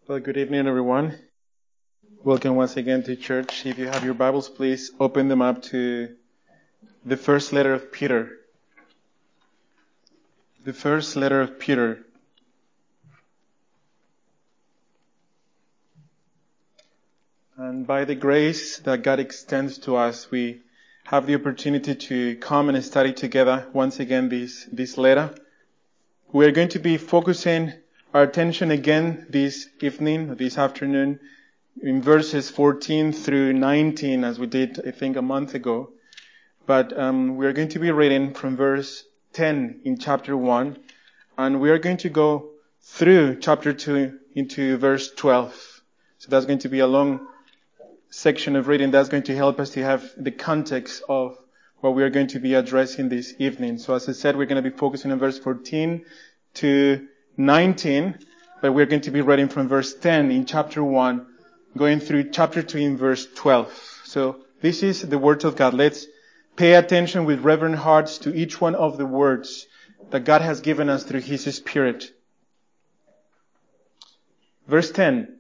Well, good evening, everyone. Welcome once again to church. If you have your Bibles, please open them up to the first letter of Peter. The first letter of Peter. And by the grace that God extends to us, we have the opportunity to come and study together once again this letter. We are going to be focusing our attention again this evening, this afternoon, in verses 14 through 19, as we did, I think, a month ago. But we are going to be reading from verse 10 in chapter 1, and we are going to go through chapter 2 into verse 12. So that's going to be a long section of reading. That's going to help us to have the context of what we are going to be addressing this evening. So as I said, we're going to be focusing on verse 14 to 19, but we're going to be reading from verse 10 in chapter 1, going through chapter 2 in verse 12. So this is the word of God. Let's pay attention with reverent hearts to each one of the words that God has given us through His Spirit. Verse 10.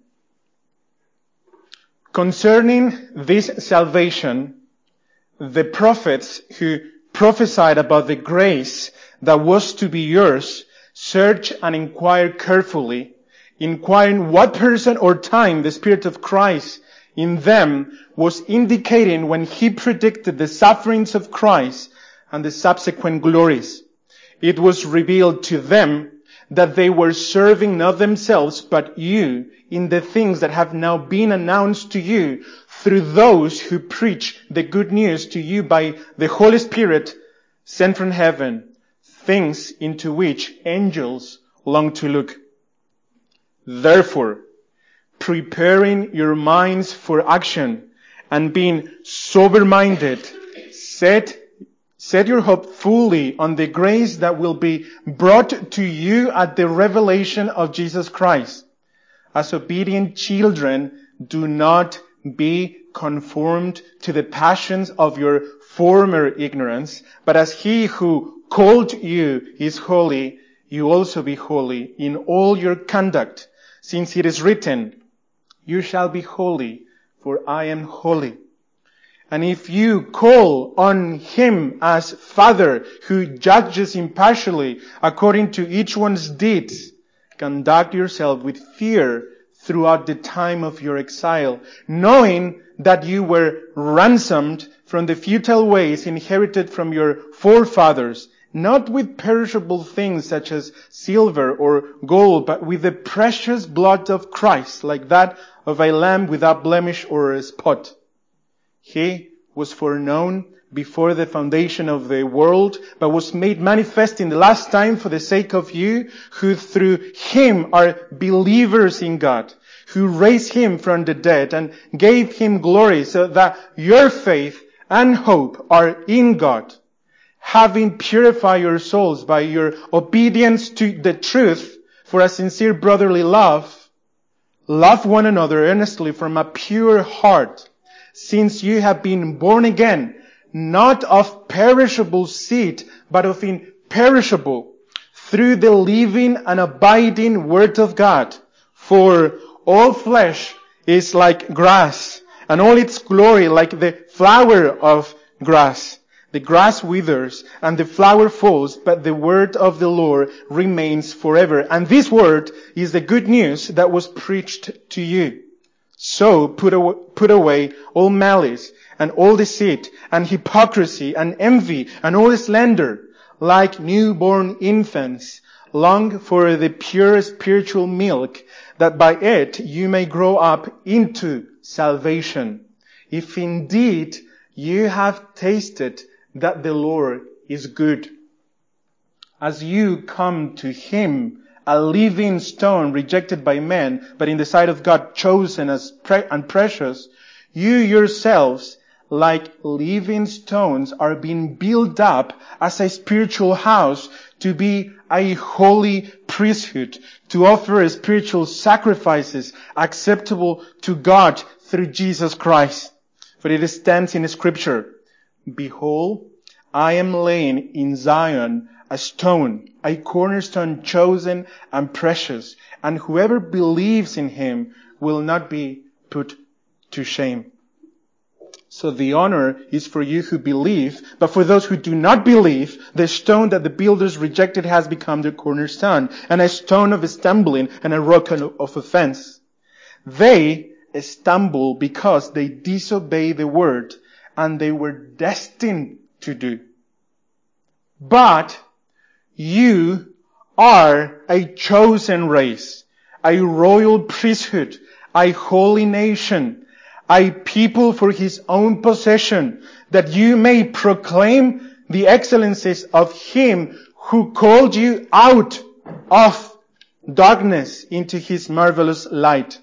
Concerning this salvation, the prophets who prophesied about the grace that was to be yours search and inquire carefully, inquiring what person or time the Spirit of Christ in them was indicating when He predicted the sufferings of Christ and the subsequent glories. It was revealed to them that they were serving not themselves but you in the things that have now been announced to you through those who preach the good news to you by the Holy Spirit sent from heaven, things into which angels long to look. Therefore, preparing your minds for action and being sober-minded, set your hope fully on the grace that will be brought to you at the revelation of Jesus Christ. As obedient children, do not be conformed to the passions of your former ignorance, but as He who called you is holy, you also be holy in all your conduct, since it is written, you shall be holy, for I am holy. And if you call on Him as Father, who judges impartially according to each one's deeds, conduct yourself with fear throughout the time of your exile, knowing that you were ransomed from the futile ways inherited from your forefathers, not with perishable things such as silver or gold, but with the precious blood of Christ, like that of a lamb without blemish or a spot. He was foreknown before the foundation of the world, but was made manifest in the last time for the sake of you, who through Him are believers in God, who raised Him from the dead and gave Him glory, so that your faith and hope are in God. Having purified your souls by your obedience to the truth for a sincere brotherly love, love one another earnestly from a pure heart, since you have been born again, not of perishable seed, but of imperishable, through the living and abiding Word of God. For all flesh is like grass, and all its glory like the flower of grass. The grass withers and the flower falls, but the word of the Lord remains forever. And this word is the good news that was preached to you. So put away all malice and all deceit and hypocrisy and envy and all slander. Like newborn infants, long for the pure spiritual milk, that by it you may grow up into salvation. If indeed you have tasted that the Lord is good. As you come to Him, a living stone rejected by men, but in the sight of God chosen as and precious, you yourselves, like living stones, are being built up as a spiritual house to be a holy priesthood, to offer spiritual sacrifices acceptable to God through Jesus Christ. For it stands in Scripture, behold, I am laying in Zion a stone, a cornerstone chosen and precious, and whoever believes in him will not be put to shame. So the honor is for you who believe, but for those who do not believe, the stone that the builders rejected has become their cornerstone, and a stone of stumbling and a rock of offense. They stumble because they disobey the word, and they were destined to do. But you are a chosen race, a royal priesthood, a holy nation, a people for his own possession, that you may proclaim the excellencies of him who called you out of darkness into his marvelous light.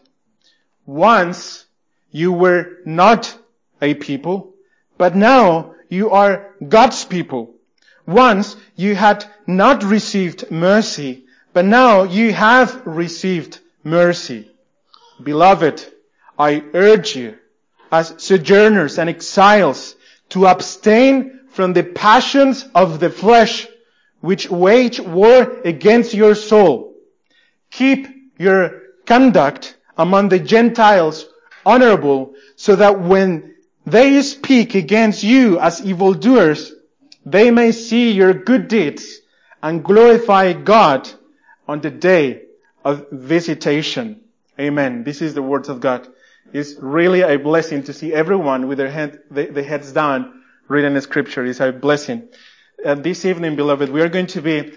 Once you were not a people, but now you are God's people. Once you had not received mercy, but now you have received mercy. Beloved, I urge you, as sojourners and exiles, to abstain from the passions of the flesh, which wage war against your soul. Keep your conduct among the Gentiles honorable, so that when they speak against you as evildoers, they may see your good deeds and glorify God on the day of visitation. Amen. This is the words of God. It's really a blessing to see everyone with their heads down reading the scripture. It's a blessing. This evening, beloved, we are going to be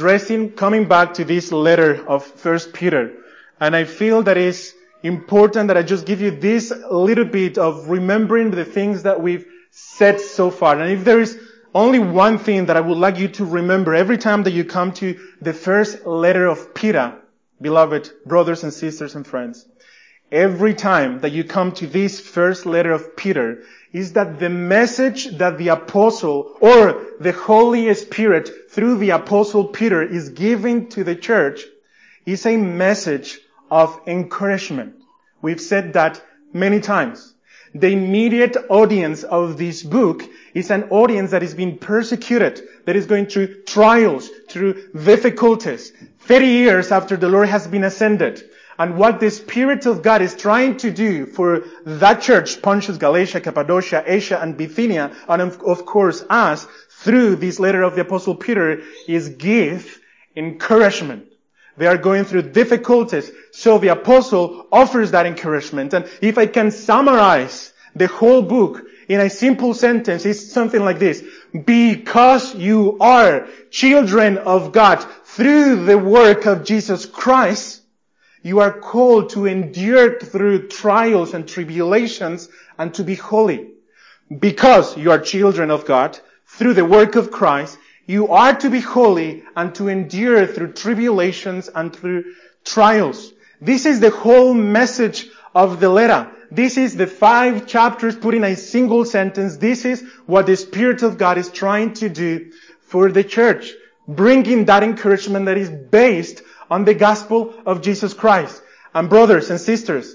coming back to this letter of 1 Peter. And I feel that it's important that I just give you this little bit of remembering the things that we've said so far. And if there is only one thing that I would like you to remember every time that you come to the first letter of Peter, beloved brothers and sisters and friends, every time that you come to this first letter of Peter, is that the message that the apostle or the Holy Spirit through the apostle Peter is giving to the church is a message of encouragement. We've said that many times. The immediate audience of this book is an audience that is being persecuted, that is going through trials, through difficulties, 30 years after the Lord has been ascended. And what the Spirit of God is trying to do for that church, Pontus, Galatia, Cappadocia, Asia, and Bithynia, and of course us, through this letter of the Apostle Peter, is give encouragement. They are going through difficulties, so the Apostle offers that encouragement. And if I can summarize the whole book in a simple sentence, it's something like this. Because you are children of God through the work of Jesus Christ, you are called to endure through trials and tribulations and to be holy. Because you are children of God, through the work of Christ, you are to be holy and to endure through tribulations and through trials. This is the whole message of the letter. This is the 5 chapters put in a single sentence. This is what the Spirit of God is trying to do for the church, bringing that encouragement that is based on the gospel of Jesus Christ. And brothers and sisters,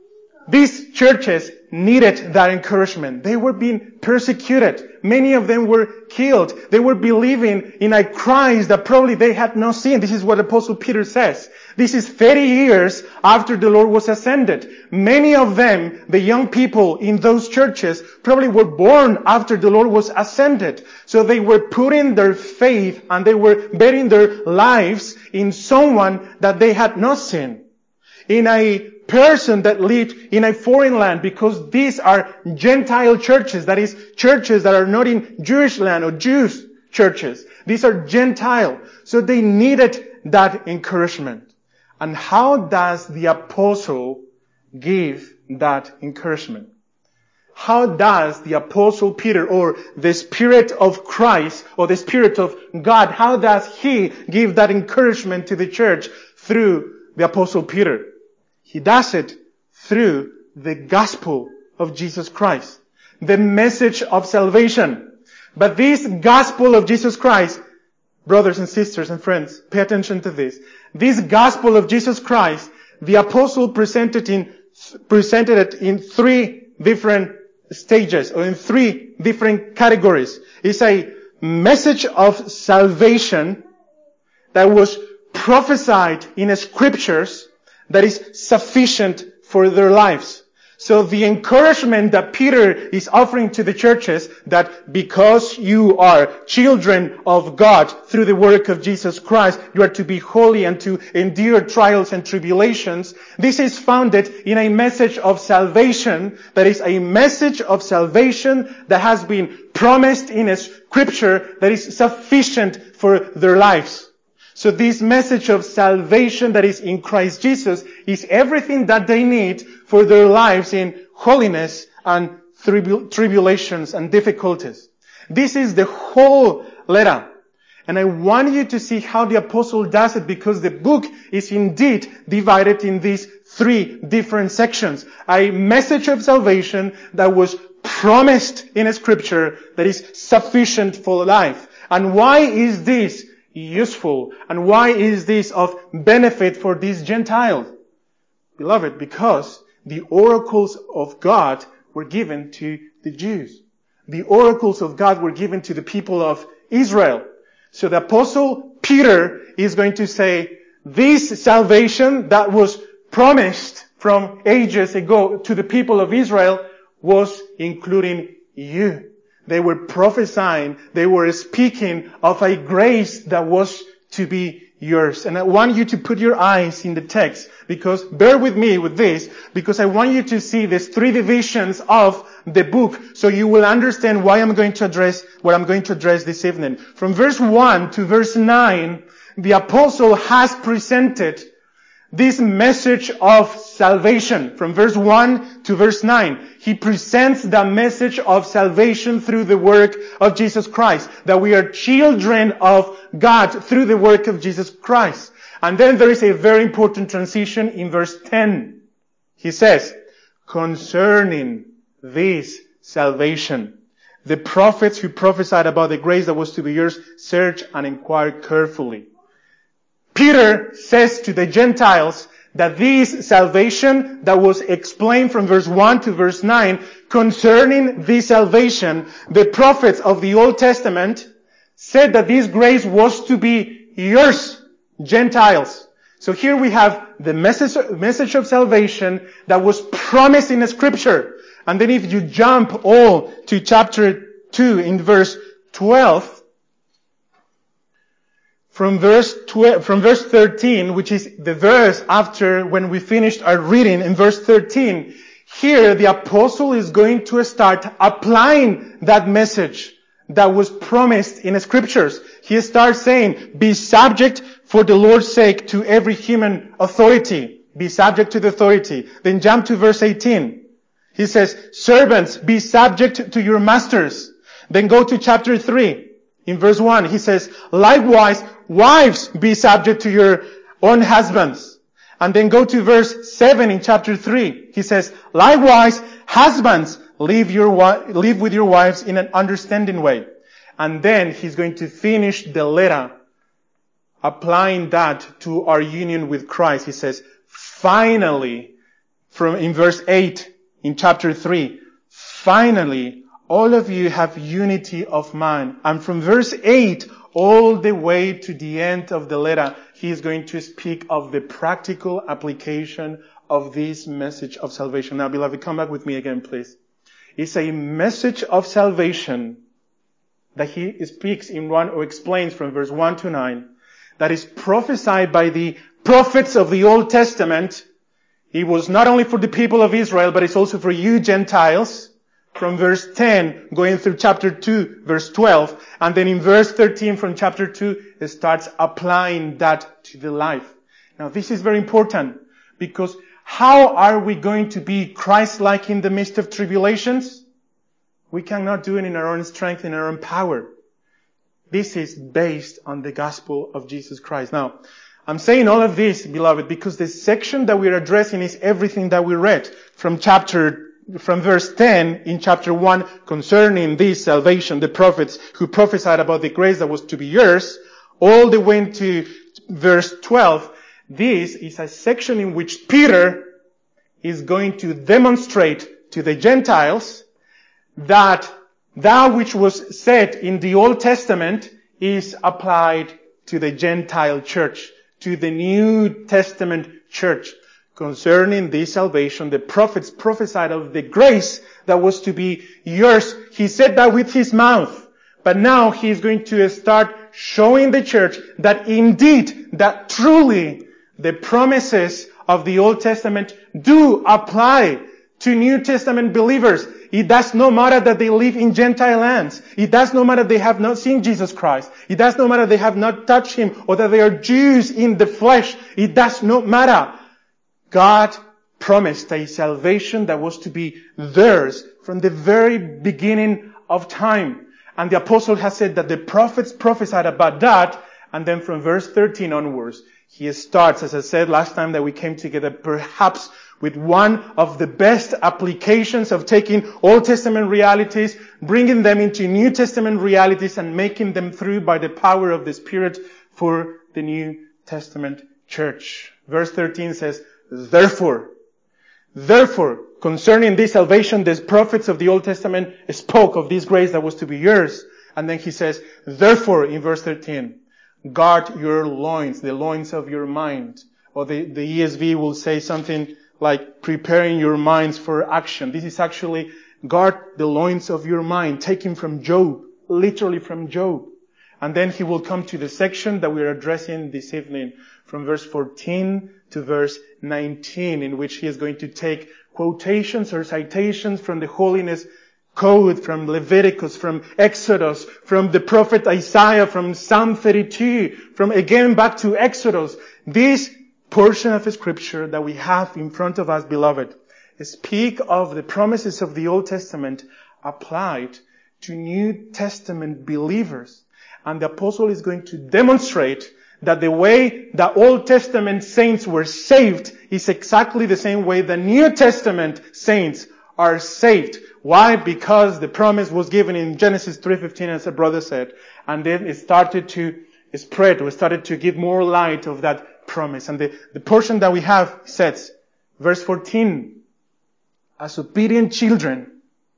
these churches needed that encouragement. They were being persecuted. Many of them were killed. They were believing in a Christ that probably they had not seen. This is what Apostle Peter says. This is 30 years after the Lord was ascended. Many of them, the young people in those churches, probably were born after the Lord was ascended. So they were putting their faith and they were betting their lives in someone that they had not seen. In a person that lived in a foreign land, because these are Gentile churches, that is, churches that are not in Jewish land or Jewish churches. These are Gentile. So they needed that encouragement. And how does the apostle give that encouragement? How does the apostle Peter, or the Spirit of Christ, or the Spirit of God, how does he give that encouragement to the church through the apostle Peter? He does it through the gospel of Jesus Christ, the message of salvation. But this gospel of Jesus Christ, brothers and sisters and friends, pay attention to this. This gospel of Jesus Christ, the apostle presented it in 3 different stages, or in 3 different categories. It's a message of salvation that was prophesied in the scriptures that is sufficient for their lives. So the encouragement that Peter is offering to the churches, that because you are children of God through the work of Jesus Christ, you are to be holy and to endure trials and tribulations. This is founded in a message of salvation, that is a message of salvation that has been promised in a scripture that is sufficient for their lives. So this message of salvation that is in Christ Jesus is everything that they need for their lives in holiness and tribulations and difficulties. This is the whole letter. And I want you to see how the apostle does it, because the book is indeed divided in these 3 different sections. A message of salvation that was promised in a scripture that is sufficient for life. And why is this useful? And why is this of benefit for these Gentiles? Beloved, because the oracles of God were given to the Jews. The oracles of God were given to the people of Israel. So the apostle Peter is going to say, this salvation that was promised from ages ago to the people of Israel was including you. They were prophesying, they were speaking of a grace that was to be yours. And I want you to put your eyes in the text, because, bear with me with this, because I want you to see these 3 divisions of the book, so you will understand why I'm going to address what I'm going to address this evening. From verse 1 to verse 9, the apostle has presented this message of salvation. From verse 1 to verse 9, he presents the message of salvation through the work of Jesus Christ, that we are children of God through the work of Jesus Christ. And then there is a very important transition in verse 10. He says, concerning this salvation, the prophets who prophesied about the grace that was to be yours, search and inquire carefully. Peter says to the Gentiles that this salvation that was explained from verse 1 to verse 9, concerning this salvation, the prophets of the Old Testament said that this grace was to be yours, Gentiles. So here we have the message of salvation that was promised in the scripture. And then if you jump all to chapter 2 in verse 12, from verse 13, which is the verse after when we finished our reading, in verse 13, here the apostle is going to start applying that message that was promised in the scriptures. He starts saying, be subject for the Lord's sake to every human authority. Be subject to the authority. Then jump to verse 18. He says, servants, be subject to your masters. Then go to chapter 3. In verse 1, he says, likewise, wives, be subject to your own husbands. And then go to verse 7 in chapter 3. He says, likewise, husbands, live with your wives in an understanding way. And then he's going to finish the letter applying that to our union with Christ. He says, finally, in verse 8 in chapter 3, finally, all of you have unity of mind. And from verse 8 all the way to the end of the letter, he is going to speak of the practical application of this message of salvation. Now, beloved, come back with me again, please. It's a message of salvation that he speaks in one, or explains from verse 1 to 9, that is prophesied by the prophets of the Old Testament. It was not only for the people of Israel, but it's also for you Gentiles. From verse 10, going through chapter 2, verse 12, and then in verse 13 from chapter 2, it starts applying that to the life. Now, this is very important, because how are we going to be Christ-like in the midst of tribulations? We cannot do it in our own strength, in our own power. This is based on the gospel of Jesus Christ. Now, I'm saying all of this, beloved, because the section that we're addressing is everything that we read from verse 10 in chapter 1, concerning this salvation, the prophets who prophesied about the grace that was to be yours, all the way to verse 12. This is a section in which Peter is going to demonstrate to the Gentiles that that which was said in the Old Testament is applied to the Gentile church, to the New Testament church. Concerning this salvation, the prophets prophesied of the grace that was to be yours. He said that with his mouth. But now he is going to start showing the church that indeed, that truly, the promises of the Old Testament do apply to New Testament believers. It does not matter that they live in Gentile lands. It does not matter they have not seen Jesus Christ. It does not matter they have not touched Him or that they are Jews in the flesh. It does not matter. God promised a salvation that was to be theirs from the very beginning of time. And the apostle has said that the prophets prophesied about that. And then from verse 13 onwards, he starts, as I said last time that we came together, perhaps with one of the best applications of taking Old Testament realities, bringing them into New Testament realities, and making them through by the power of the Spirit for the New Testament church. Verse 13 says, Therefore, concerning this salvation, the prophets of the Old Testament spoke of this grace that was to be yours. And then he says, therefore, in verse 13, guard your loins, the loins of your mind. Or the ESV will say something like preparing your minds for action. This is actually guard the loins of your mind, taken from Job, literally from Job. And then he will come to the section that we're addressing this evening, from verse 14 to verse 19, in which he is going to take quotations or citations from the holiness code, from Leviticus, from Exodus, from the prophet Isaiah, from Psalm 32, from again back to Exodus. This portion of the scripture that we have in front of us, beloved, speak of the promises of the Old Testament applied to New Testament believers. And the apostle is going to demonstrate that the way the Old Testament saints were saved is exactly the same way the New Testament saints are saved. Why? Because the promise was given in Genesis 3:15, as a brother said, and then it started to spread, or started to give more light of that promise. And the portion that we have says, verse 14, as obedient children,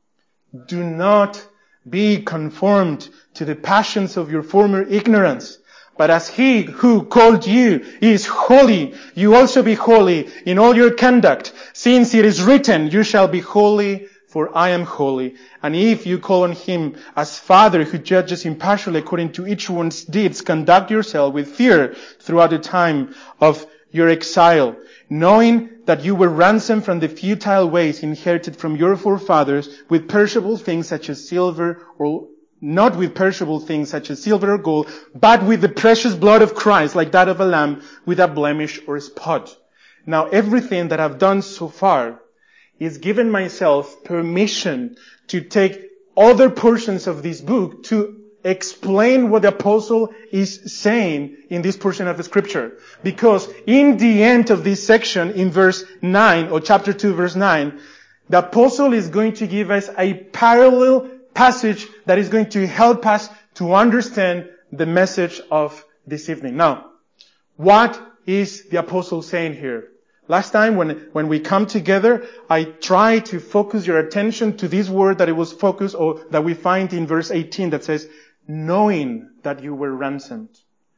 do not be conformed to the passions of your former ignorance. But as He who called you is holy, you also be holy in all your conduct. Since it is written, you shall be holy, for I am holy. And if you call on Him as Father who judges impartially according to each one's deeds, conduct yourself with fear throughout the time of your exile, knowing that you were ransomed from the futile ways inherited from your forefathers with perishable things such as silver, or not with perishable things such as silver or gold, but with the precious blood of Christ, like that of a lamb, without blemish or spot. Now, everything that I've done so far is given myself permission to take other portions of this book to explain what the apostle is saying in this portion of the scripture. Because in the end of this section, in verse 9, or chapter 2, verse 9, the apostle is going to give us a parallel passage that is going to help us to understand the message of this evening. Now, what is the apostle saying here? Last time when we come together, I try to focus your attention to this word that it was focused, or that we find in verse 18 that says, knowing that you were ransomed.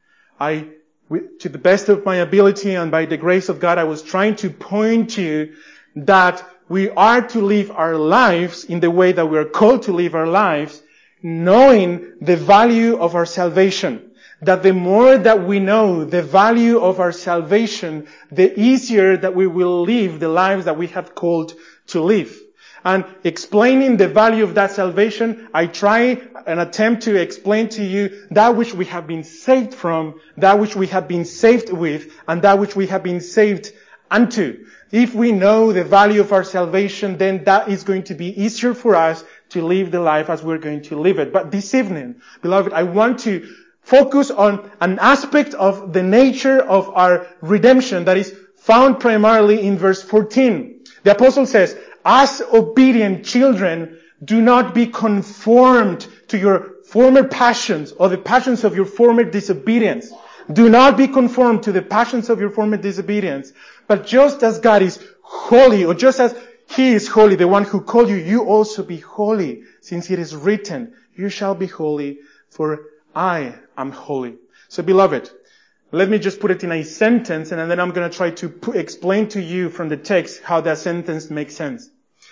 To the best of my ability and by the grace of God, I was trying to point to you that we are to live our lives in the way that we are called to live our lives, knowing the value of our salvation. That the more that we know the value of our salvation, the easier that we will live the lives that we have called to live. And explaining the value of that salvation, I try and attempt to explain to you that which we have been saved from, that which we have been saved with, and that which we have been saved unto. If we know the value of our salvation, then that is going to be easier for us to live the life as we're going to live it. But this evening, beloved, I want to focus on an aspect of the nature of our redemption that is found primarily in verse 14. The apostle says, as obedient children, do not be conformed to your former passions or the passions of your former disobedience. Do not be conformed to the passions of your former disobedience. But just as God is holy, or just as He is holy, the one who called you, you also be holy, since it is written, you shall be holy, for I am holy. So beloved, let me just put it in a sentence, and then I'm going to try to explain to you from the text how that sentence makes sense.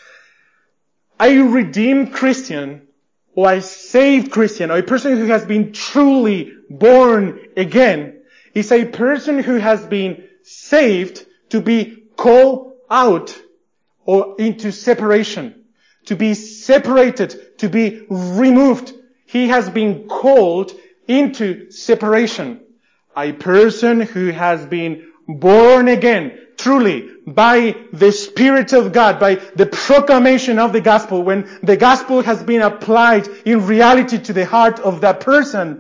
A redeemed Christian, or a saved Christian, or a person who has been truly born again, is a person who has been saved to be called out or into separation, to be separated, to be removed. He has been called into separation. A person who has been born again, truly, by the Spirit of God, by the proclamation of the gospel, when the gospel has been applied in reality to the heart of that person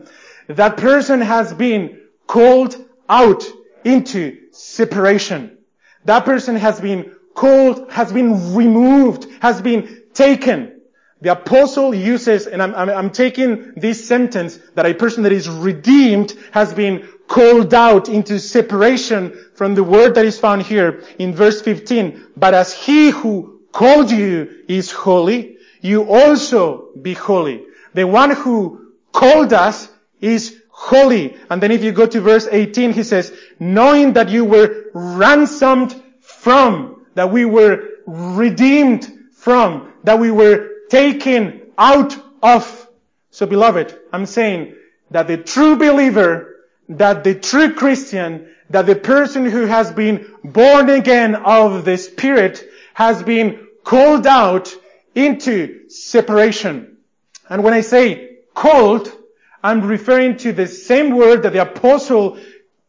has been called out into separation. That person has been called, has been removed, has been taken. The apostle uses, and I'm taking this sentence, that a person that is redeemed has been called out into separation from the word that is found here in verse 15. But as he who called you is holy, you also be holy. The one who called us is holy. And then if you go to verse 18, he says, knowing that you were ransomed from, that we were redeemed from, that we were taken out of. So beloved, I'm saying that the true believer, that the true Christian, that the person who has been born again of the Spirit has been called out into separation. And when I say called, I'm referring to the same word that the apostle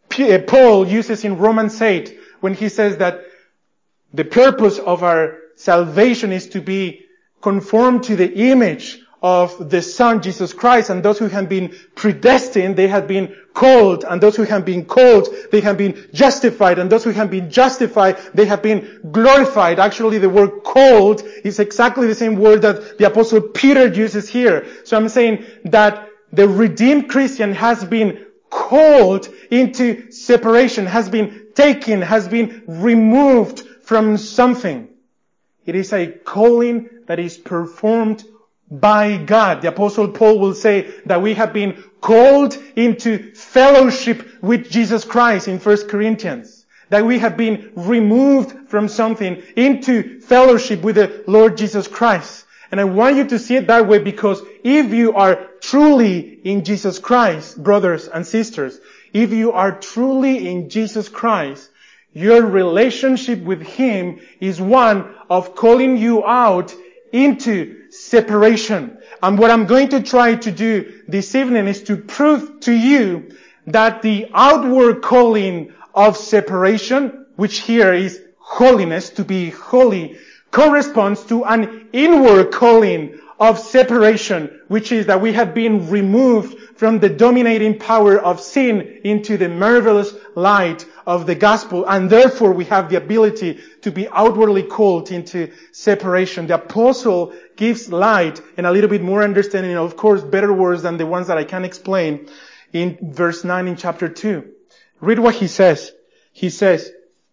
Paul uses in Romans 8 when he says that the purpose of our salvation is to be conformed to the image of the Son, Jesus Christ. And those who have been predestined, they have been called. And those who have been called, they have been justified. And those who have been justified, they have been glorified. Actually, the word called is exactly the same word that the Apostle Peter uses here. So I'm saying that the redeemed Christian has been called into separation, has been taken, has been removed from something. It is a calling that is performed by God. The Apostle Paul will say that we have been called into fellowship with Jesus Christ in 1 Corinthians. That we have been removed from something into fellowship with the Lord Jesus Christ. And I want you to see it that way, because if you are truly in Jesus Christ, brothers and sisters, if you are truly in Jesus Christ, your relationship with Him is one of calling you out into separation. And what I'm going to try to do this evening is to prove to you that the outward calling of separation, which here is holiness, to be holy, corresponds to an inward calling of separation, which is that we have been removed from the dominating power of sin into the marvelous light of the gospel, and therefore we have the ability to be outwardly called into separation. The apostle gives light and a little bit more understanding, of course, better words than the ones that I can explain, in verse 9 in chapter 2. Read what he says. He says,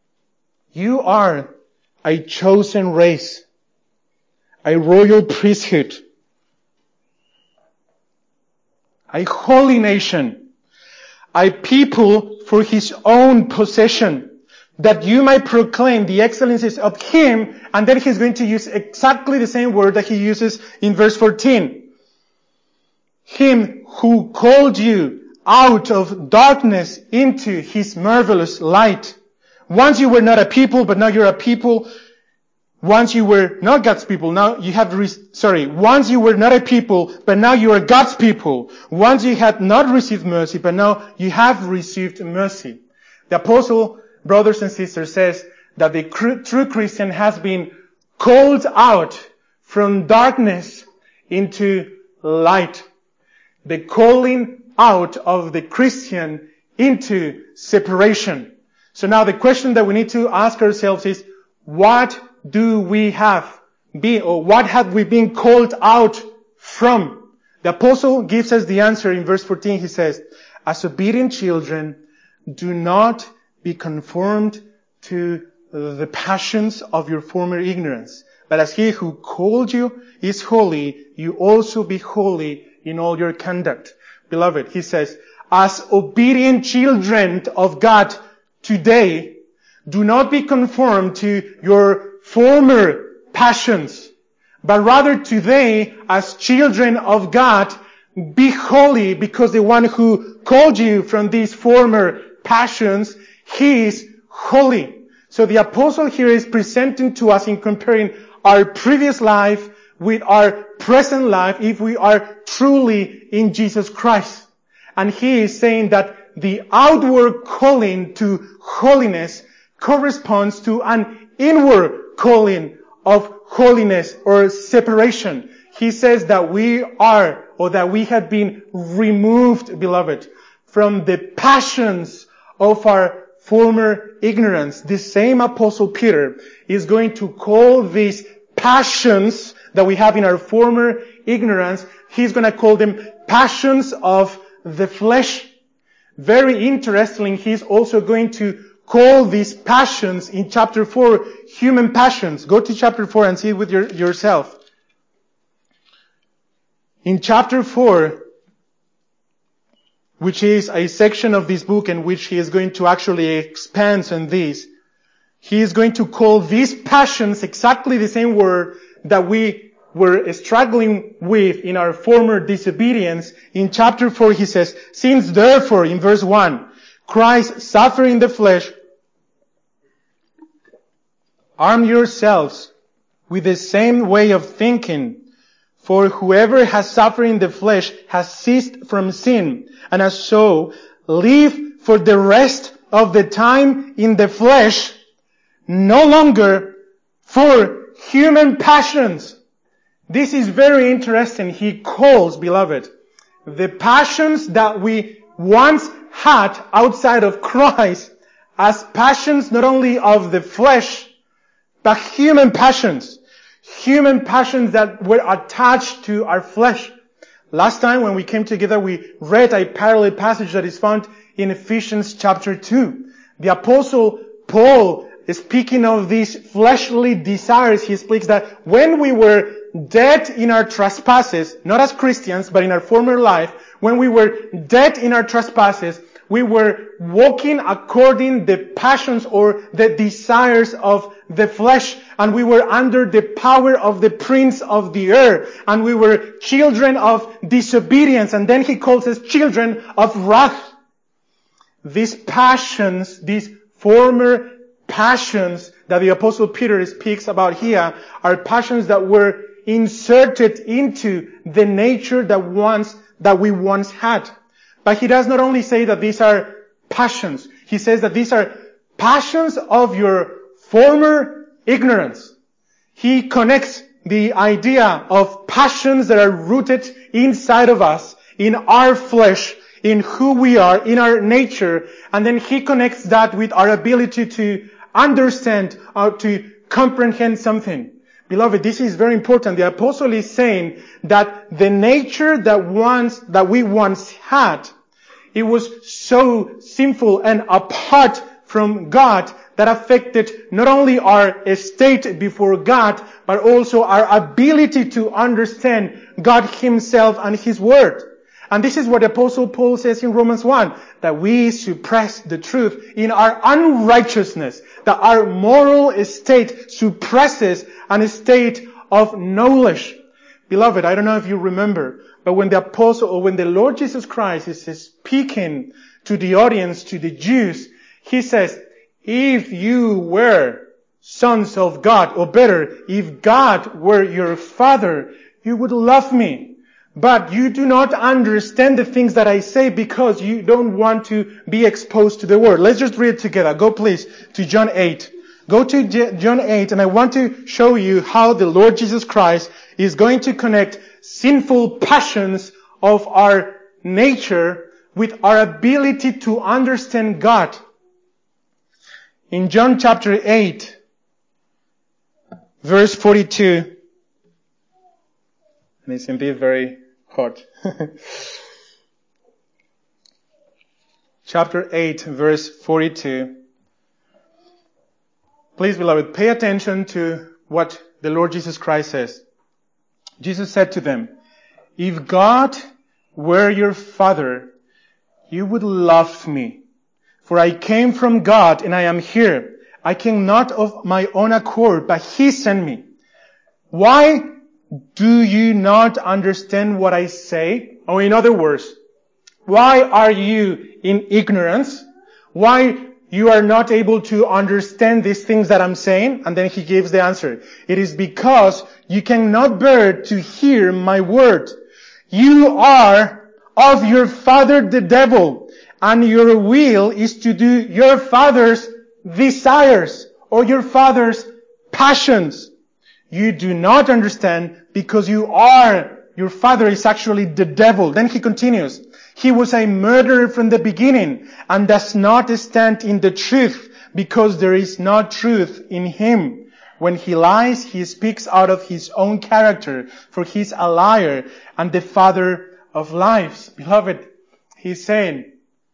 you are a chosen race, a royal priesthood, a holy nation, a people for His own possession, that you might proclaim the excellencies of Him. And then he's going to use exactly the same word that he uses in verse 14. Him who called you out of darkness into His marvelous light. Once you were not a people, but now you're a people. Once you were not God's people, now you have, once you were not a people, but now you are God's people. Once you had not received mercy, but now you have received mercy. The apostle, brothers and sisters, says that the true Christian has been called out from darkness into light. The calling out of the Christian into separation. So now the question that we need to ask ourselves is, what do we have been, or what have we been called out from? The apostle gives us the answer in verse 14. He says, as obedient children, do not be conformed to the passions of your former ignorance, But as he who called you is holy, you also be holy in all your conduct. Beloved, he says, as obedient children of God today, do not be conformed to your former passions, but rather today, as children of God, be holy, because the one who called you from these former passions, he is holy. So the apostle here is presenting to us, in comparing our previous life with our present life, if we are truly in Jesus Christ. And he is saying that the outward calling to holiness corresponds to an inward calling of holiness or separation. He says that we are, or that we have been removed, beloved, from the passions of our former ignorance. The same Apostle Peter is going to call these passions that we have in our former ignorance, he's going to call them passions of the flesh. Very interestingly, he's also going to call these passions in chapter 4 human passions. Go to chapter 4 and see it with yourself. In chapter 4, which is a section of this book in which he is going to actually expand on this, he is going to call these passions exactly the same word that we were struggling with in our former disobedience. In chapter 4 he says, since therefore, in verse 1, Christ suffered in the flesh, arm yourselves with the same way of thinking. For whoever has suffered in the flesh has ceased from sin, and as so live for the rest of the time in the flesh, no longer for human passions. This is very interesting. He calls, beloved, the passions that we once had outside of Christ as passions not only of the flesh, but human passions. Human passions that were attached to our flesh. Last time when we came together, we read a parallel passage that is found in Ephesians chapter 2. The apostle Paul is speaking of these fleshly desires. He speaks that when we were dead in our trespasses, not as Christians, but in our former life, when we were dead in our trespasses, we were walking according the passions or the desires of the flesh, and we were under the power of the prince of the air, and we were children of disobedience, and then he calls us children of wrath. These passions, these former passions that the apostle Peter speaks about here, are passions that were inserted into the nature that we once had. But he does not only say that these are passions. He says that these are passions of your former ignorance. He connects the idea of passions that are rooted inside of us, in our flesh, in who we are, in our nature, and then he connects that with our ability to understand or to comprehend something. Beloved, this is very important. The apostle is saying that the nature that we once had, it was so sinful and apart from God that affected not only our state before God, but also our ability to understand God himself and his word. And this is what the apostle Paul says in Romans 1, that we suppress the truth in our unrighteousness, that our moral state suppresses a state of knowledge. Beloved, I don't know if you remember, but when the apostle, or when the Lord Jesus Christ is speaking to the audience, to the Jews, he says, if you were sons of God, or better, if God were your father, you would love me. But you do not understand the things that I say because you don't want to be exposed to the word. Let's just read it together. Go please to John 8. Go to John 8, and I want to show you how the Lord Jesus Christ is going to connect sinful passions of our nature with our ability to understand God. In John chapter 8, verse 42, and it's indeed very hot. Chapter 8, verse 42. Please, beloved, pay attention to what the Lord Jesus Christ says. Jesus said to them, "If God were your Father, you would love me. For I came from God and I am here. I came not of my own accord, but He sent me. Why do you not understand what I say?" Or in other words, why are you in ignorance? Why you are not able to understand these things that I'm saying? And then He gives the answer. It is because you cannot bear to hear my word. You are of your father the devil, and your will is to do your father's desires or your father's passions. You do not understand because your father is actually the devil. Then he continues, "He was a murderer from the beginning and does not stand in the truth because there is no truth in him. When he lies, he speaks out of his own character, for he is a liar and the father of lies." Beloved, he's saying,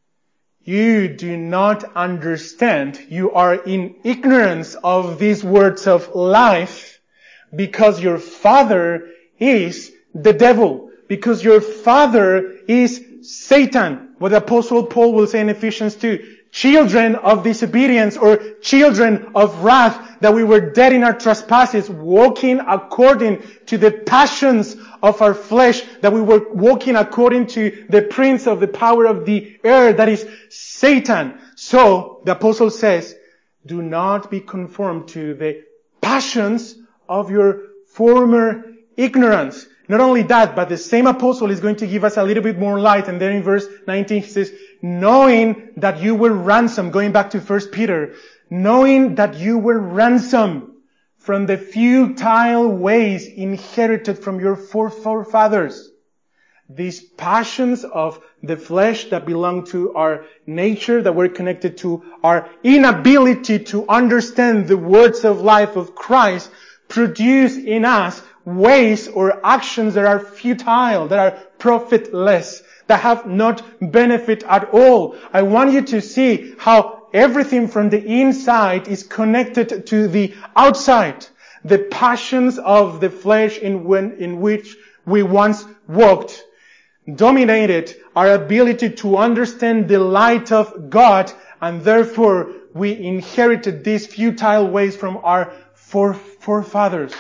you do not understand. You are in ignorance of these words of life because your father is the devil, because your father is Satan. What the Apostle Paul will say in Ephesians 2, children of disobedience or children of wrath, that we were dead in our trespasses, walking according to the passions of our flesh, that we were walking according to the prince of the power of the air, that is Satan. So, the Apostle says, do not be conformed to the passions of your former ignorance. Not only that, but the same apostle is going to give us a little bit more light. And then in verse 19 he says, knowing that you were ransomed, going back to 1 Peter, knowing that you were ransomed from the futile ways inherited from your forefathers. These passions of the flesh that belong to our nature, that we're connected to our inability to understand the words of life of Christ, produce in us ways or actions that are futile, that are profitless, that have not benefit at all. I want you to see how everything from the inside is connected to the outside. The passions of the flesh in which we once walked dominated our ability to understand the light of God, and therefore we inherited these futile ways from our forefathers.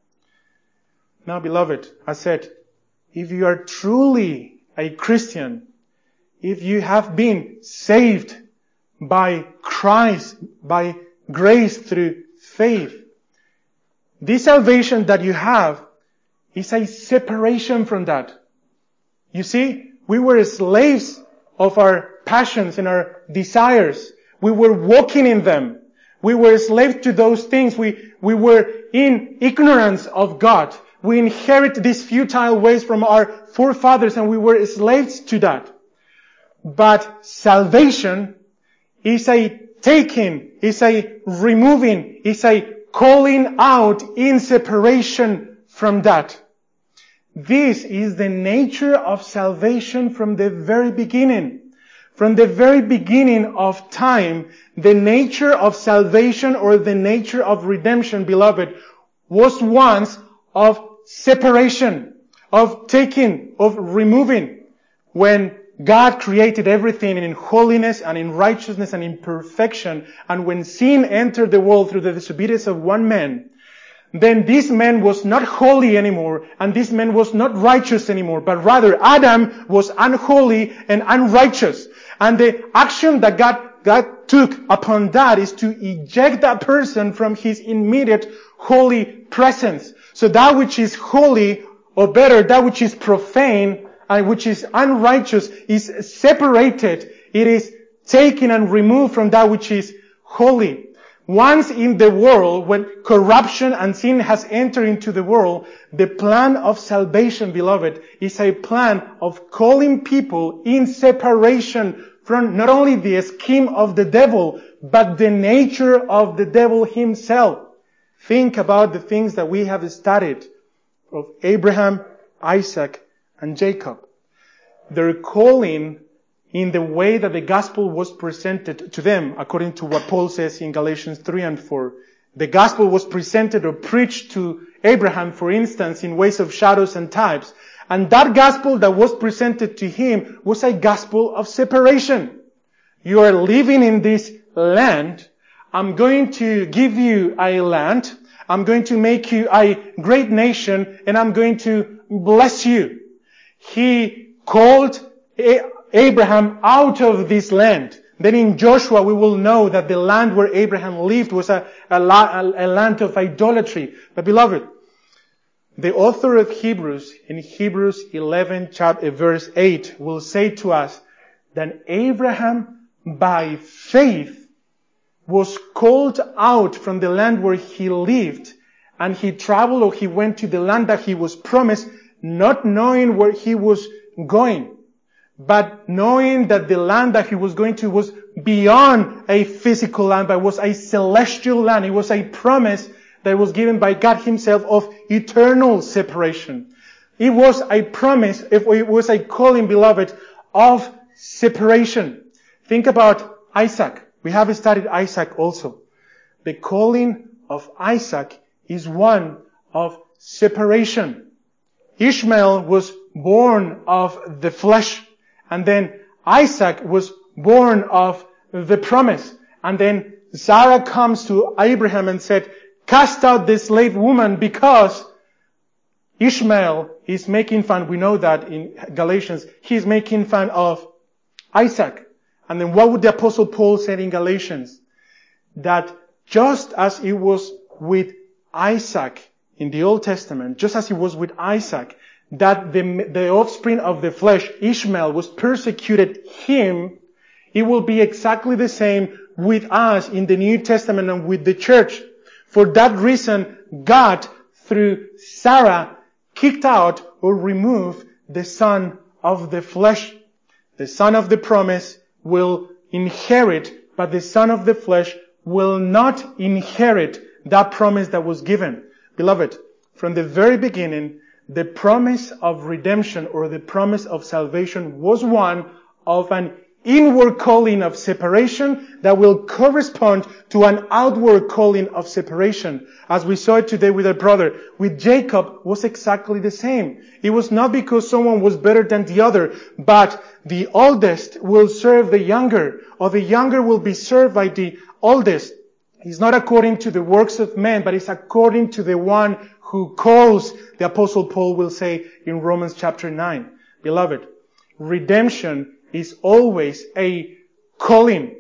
Now, beloved, I said, if you are truly a Christian, if you have been saved by Christ, by grace through faith, this salvation that you have is a separation from that. You see, we were slaves of our passions and our desires. We were walking in them. We were slaves to those things. We were in ignorance of God. We inherit these futile ways from our forefathers, and we were slaves to that. But salvation is a taking, is a removing, is a calling out in separation from that. This is the nature of salvation from the very beginning. From the very beginning of time, the nature of salvation or the nature of redemption, beloved, was once of separation, of taking, of removing. When God created everything in holiness and in righteousness and in perfection, and when sin entered the world through the disobedience of one man, then this man was not holy anymore, and this man was not righteous anymore, but rather Adam was unholy and unrighteous. And the action that God took upon that is to eject that person from his immediate holy presence. So that which is holy, or better, that which is profane and which is unrighteous is separated. It is taken and removed from that which is holy. Once in the world, when corruption and sin has entered into the world, the plan of salvation, beloved, is a plan of calling people in separation from not only the scheme of the devil, but the nature of the devil himself. Think about the things that we have studied of Abraham, Isaac, and Jacob. Their calling in the way that the gospel was presented to them, according to what Paul says in Galatians 3 and 4. The gospel was presented or preached to Abraham, for instance, in ways of shadows and types. And that gospel that was presented to him was a gospel of separation. You are living in this land. I'm going to give you a land. I'm going to make you a great nation, and I'm going to bless you. He called Abraham out of this land. Then in Joshua we will know that the land where Abraham lived was a land of idolatry. But beloved, the author of Hebrews, in Hebrews 11 verse 8, will say to us that Abraham by faith was called out from the land where he lived, and he traveled, or he went to the land that he was promised, not knowing where he was going, but knowing that the land that he was going to was beyond a physical land, but was a celestial land. It was a promise that was given by God himself of eternal separation. It was a promise, it was a calling, beloved, of separation. Think about Isaac. We have studied Isaac also. The calling of Isaac is one of separation. Ishmael was born of the flesh, and then Isaac was born of the promise. And then Sarah comes to Abraham and said, cast out this slave woman, because Ishmael is making fun. We know that in Galatians, he's making fun of Isaac. And then what would the Apostle Paul say in Galatians? That just as it was with Isaac in the Old Testament, just as it was with Isaac, that the offspring of the flesh, Ishmael, was persecuted him, it will be exactly the same with us in the New Testament and with the church. For that reason, God, through Sarah, kicked out or removed the son of the flesh. The son of the promise will inherit, but the son of the flesh will not inherit that promise that was given. Beloved, from the very beginning, the promise of redemption or the promise of salvation was one of an inward calling of separation that will correspond to an outward calling of separation. As we saw it today with our brother, with Jacob was exactly the same. It was not because someone was better than the other, but the oldest will serve the younger, or the younger will be served by the oldest. It's not according to the works of men, but it's according to the one who calls, the Apostle Paul will say in Romans chapter 9. Beloved, redemption is always a calling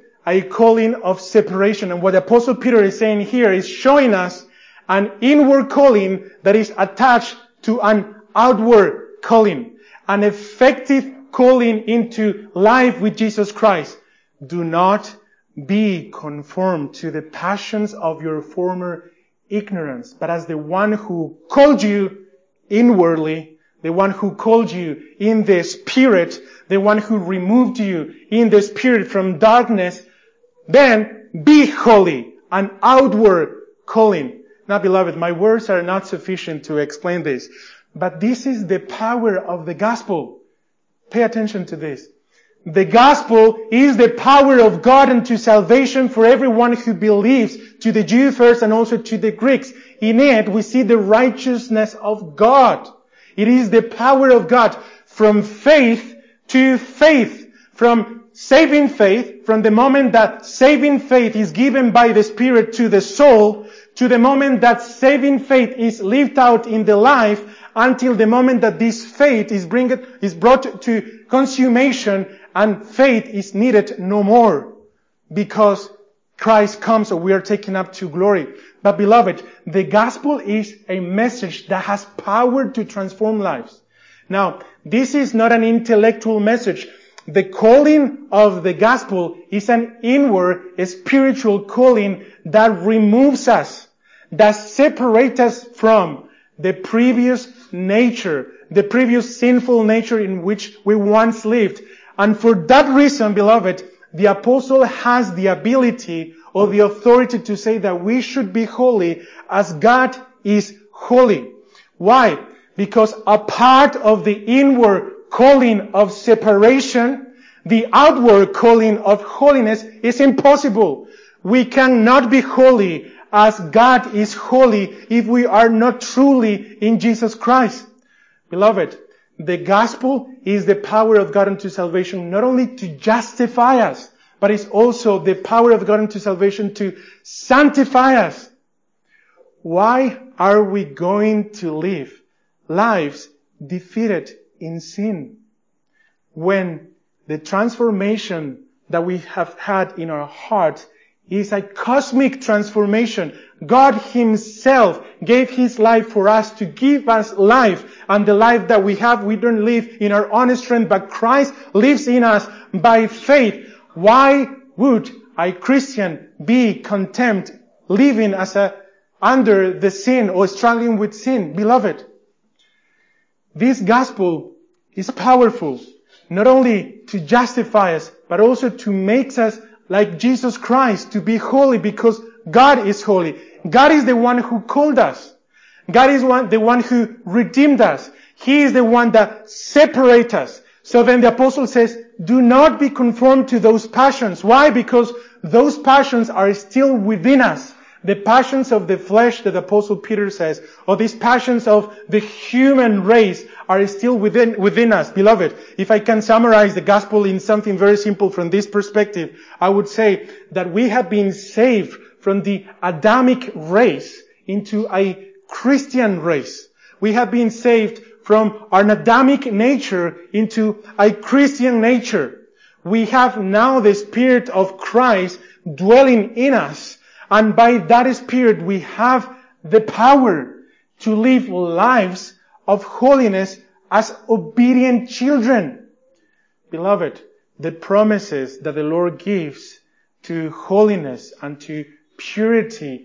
of separation. And what the Apostle Peter is saying here is showing us an inward calling that is attached to an outward calling, an effective calling into life with Jesus Christ. Do not be conformed to the passions of your former ignorance, but as the one who called you inwardly, the one who called you in the Spirit, the one who removed you in the Spirit from darkness, then be holy, an outward calling. Now, beloved, my words are not sufficient to explain this, but this is the power of the gospel. Pay attention to this. The gospel is the power of God unto salvation for everyone who believes, to the Jew first and also to the Greeks. In it, we see the righteousness of God. It is the power of God from faith to faith, from saving faith, from the moment that saving faith is given by the Spirit to the soul, to the moment that saving faith is lived out in the life, until the moment that this faith is brought to consummation and faith is needed no more, because Christ comes or we are taken up to glory. But beloved, the gospel is a message that has power to transform lives. Now, this is not an intellectual message. The calling of the gospel is an inward, spiritual calling that removes us, that separates us from the previous nature, the previous sinful nature in which we once lived. And for that reason, beloved, the apostle has the ability or the authority to say that we should be holy as God is holy. Why? Because a part of the inward calling of separation, the outward calling of holiness is impossible. We cannot be holy as God is holy if we are not truly in Jesus Christ. Beloved, the gospel is the power of God unto salvation, not only to justify us, but it's also the power of God unto salvation to sanctify us. Why are we going to live lives defeated in sin when the transformation that we have had in our heart is a cosmic transformation? God Himself gave His life for us to give us life, and the life that we have, we don't live in our own strength, but Christ lives in us by faith. Why would a Christian be content living under the sin or struggling with sin? Beloved, this gospel is powerful, not only to justify us, but also to make us like Jesus Christ, to be holy, because God is holy. God is the one who called us. God is the one who redeemed us. He is the one that separates us. So then the apostle says, do not be conformed to those passions. Why? Because those passions are still within us. The passions of the flesh that Apostle Peter says, or these passions of the human race are still within us. Beloved, if I can summarize the gospel in something very simple from this perspective, I would say that we have been saved from the Adamic race into a Christian race. We have been saved from an Adamic nature into a Christian nature. We have now the Spirit of Christ dwelling in us. And by that Spirit, we have the power to live lives of holiness as obedient children. Beloved, the promises that the Lord gives to holiness and to purity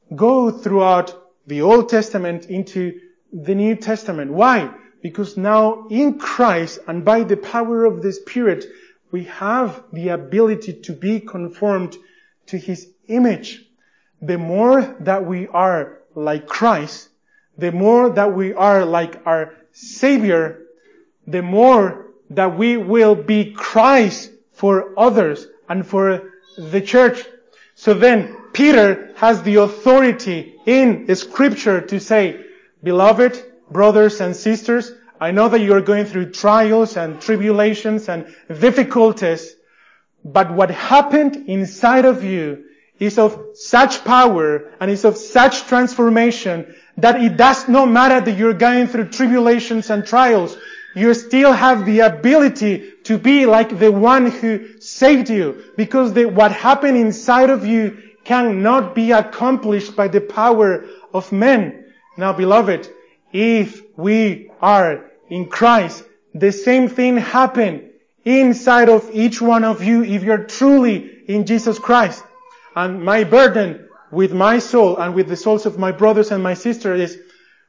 go throughout the Old Testament into the New Testament. Why? Because now in Christ and by the power of the Spirit, we have the ability to be conformed to His image. The more that we are like Christ, the more that we are like our Savior, the more that we will be Christ for others and for the church. So then, Peter has the authority in Scripture to say, beloved brothers and sisters, I know that you are going through trials and tribulations and difficulties, but what happened inside of you is of such power and is of such transformation that it does not matter that you're going through tribulations and trials. You still have the ability to be like the one who saved you, because what happened inside of you cannot be accomplished by the power of men. Now, beloved, if we are in Christ, the same thing happened inside of each one of you if you're truly in Jesus Christ. And my burden with my soul and with the souls of my brothers and my sisters is,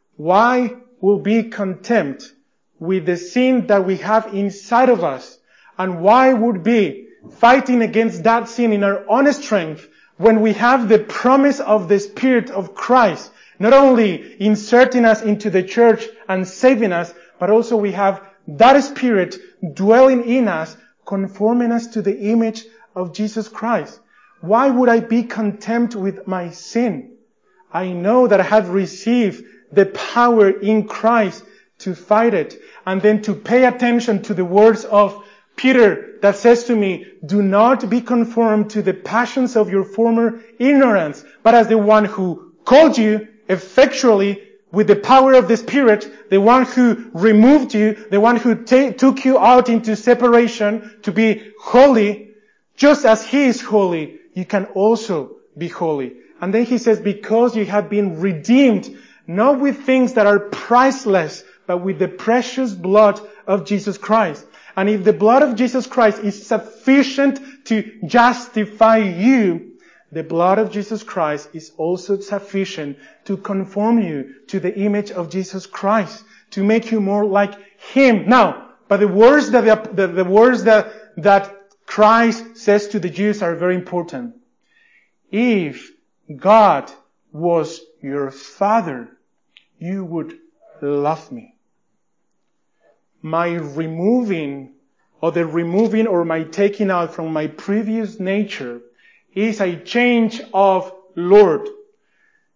why will be content with the sin that we have inside of us? And why would be fighting against that sin in our own strength when we have the promise of the Spirit of Christ, not only inserting us into the church and saving us, but also we have that Spirit dwelling in us, conforming us to the image of Jesus Christ. Why would I be content with my sin? I know that I have received the power in Christ to fight it, and then to pay attention to the words of Peter that says to me, do not be conformed to the passions of your former ignorance, but as the one who called you effectually with the power of the Spirit, the one who removed you, the one who took you out into separation to be holy, just as He is holy, you can also be holy. And then he says, because you have been redeemed, not with things that are priceless, but with the precious blood of Jesus Christ. And if the blood of Jesus Christ is sufficient to justify you, the blood of Jesus Christ is also sufficient to conform you to the image of Jesus Christ, to make you more like Him. Now, but the words that Christ says to the Jews are very important. If God was your Father, you would love me. My removing or my taking out from my previous nature is a change of Lord.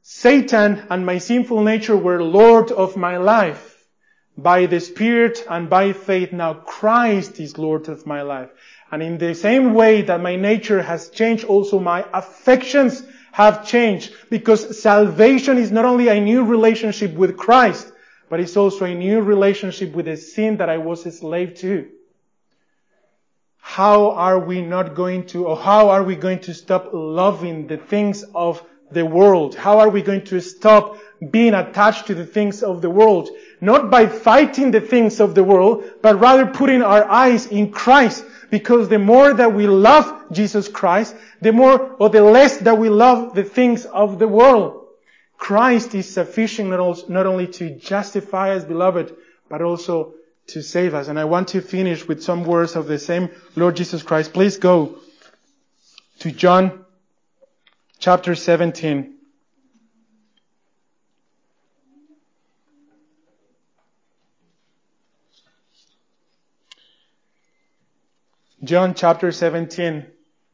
Satan and my sinful nature were Lord of my life. By the Spirit and by faith, now Christ is Lord of my life. And in the same way that my nature has changed, also my affections have changed. Because salvation is not only a new relationship with Christ, but it's also a new relationship with the sin that I was a slave to. How are we going to stop loving the things of the world? How are we going to stop being attached to the things of the world? Not by fighting the things of the world, but rather putting our eyes in Christ. Because the more that we love Jesus Christ, the less that we love the things of the world. Christ is sufficient not only to justify us, beloved, but also to save us. And I want to finish with some words of the same Lord Jesus Christ. Please go to John chapter 17. John chapter 17.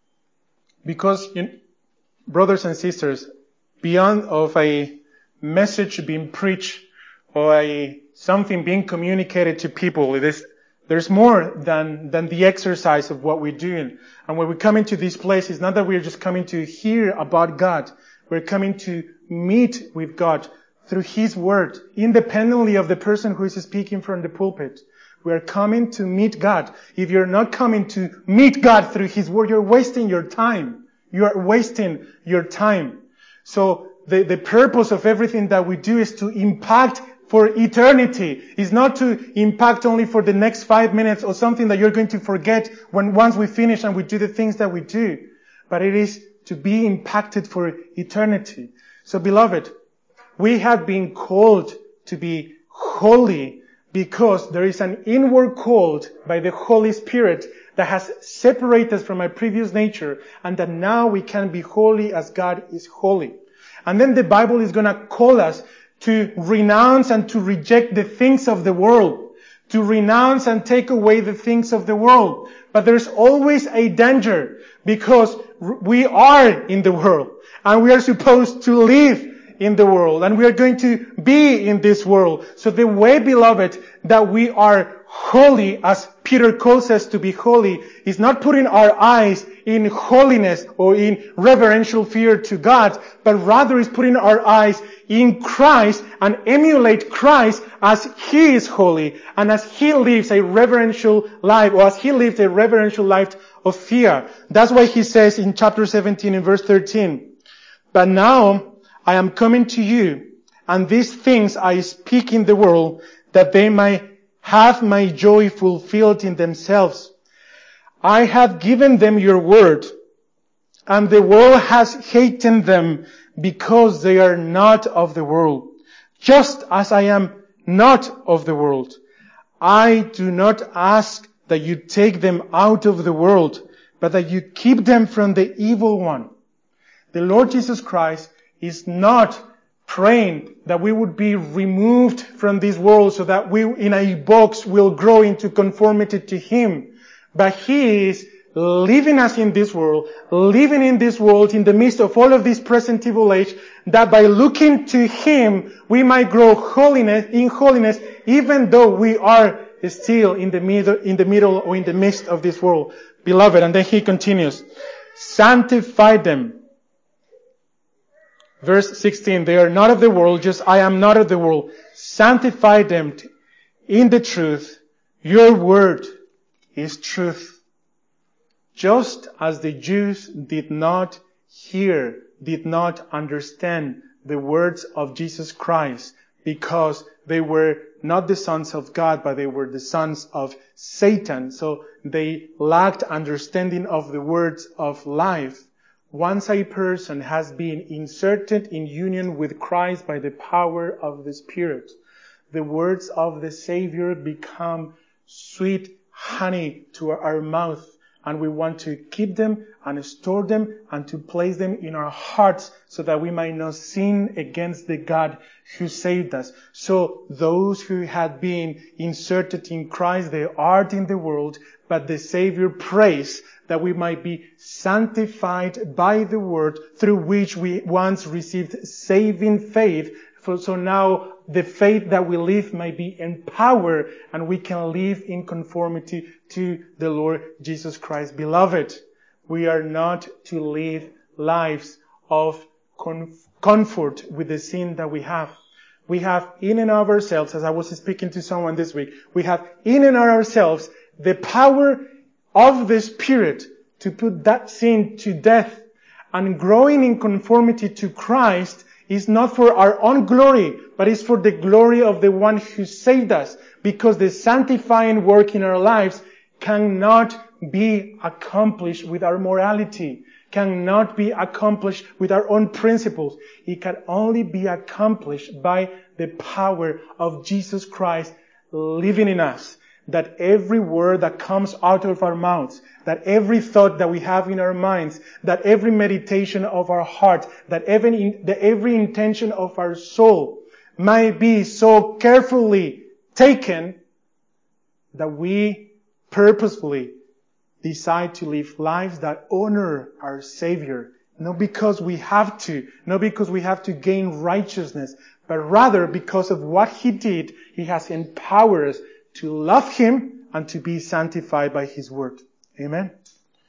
Because, brothers and sisters, beyond of a message being preached or something being communicated to people, there's more than the exercise of what we're doing. And when we come into this place, it's not that we're just coming to hear about God. We're coming to meet with God through His Word, independently of the person who is speaking from the pulpit. We are coming to meet God. If you're not coming to meet God through His Word, you're wasting your time. You are wasting your time. So the purpose of everything that we do is to impact for eternity. It's not to impact only for the next 5 minutes or something that you're going to forget once we finish and we do the things that we do. But it is to be impacted for eternity. So beloved, we have been called to be holy because there is an inward call by the Holy Spirit that has separated us from our previous nature, and that now we can be holy as God is holy. And then the Bible is going to call us to renounce and to reject the things of the world, to renounce and take away the things of the world. But there's always a danger, because we are in the world and we are supposed to live in the world, and we are going to be in this world. So the way, beloved, that we are holy, as Peter calls us to be holy, is not putting our eyes in holiness or in reverential fear to God, but rather is putting our eyes in Christ and emulate Christ as He is holy and as He lives a reverential life, or as He lived a reverential life of fear. That's why He says in chapter 17 in verse 13, "But now I am coming to you, and these things I speak in the world, that they might have my joy fulfilled in themselves. I have given them your word, and the world has hated them because they are not of the world, just as I am not of the world. I do not ask that you take them out of the world, but that you keep them from the evil one." The Lord Jesus Christ is not praying that we would be removed from this world so that we in a box will grow into conformity to Him. But He is leaving us in this world, living in this world in the midst of all of this present evil age, that by looking to Him we might grow in holiness, even though we are still in the middle or in the midst of this world. Beloved, and then He continues, "Sanctify them." Verse 16, "They are not of the world, just I am not of the world. Sanctify them in the truth. Your word is truth." Just as the Jews did not understand the words of Jesus Christ, because they were not the sons of God, but they were the sons of Satan. So they lacked understanding of the words of life. Once a person has been inserted in union with Christ by the power of the Spirit, the words of the Savior become sweet honey to our mouth, And we want to keep them and store them and to place them in our hearts so that we might not sin against the God who saved us. So those who had been inserted in Christ, they are in the world, but the Savior prays that we might be sanctified by the word through which we once received saving faith. So now the faith that we live might be empowered and we can live in conformity to the Lord Jesus Christ. Beloved, we are not to live lives of comfort with the sin that we have. We have in and of ourselves, as I was speaking to someone this week, we have in and of ourselves the power of the Spirit to put that sin to death. And growing in conformity to Christ is not for our own glory, but is for the glory of the one who saved us. Because the sanctifying work in our lives cannot be accomplished with our morality, cannot be accomplished with our own principles. It can only be accomplished by the power of Jesus Christ living in us. That every word that comes out of our mouths, that every thought that we have in our minds, that every meditation of our heart, that every intention of our soul might be so carefully taken that we purposefully decide to live lives that honor our Savior. Not because we have to, not because we have to gain righteousness, but rather because of what He did, He has empowered us to love Him and to be sanctified by His word. Amen.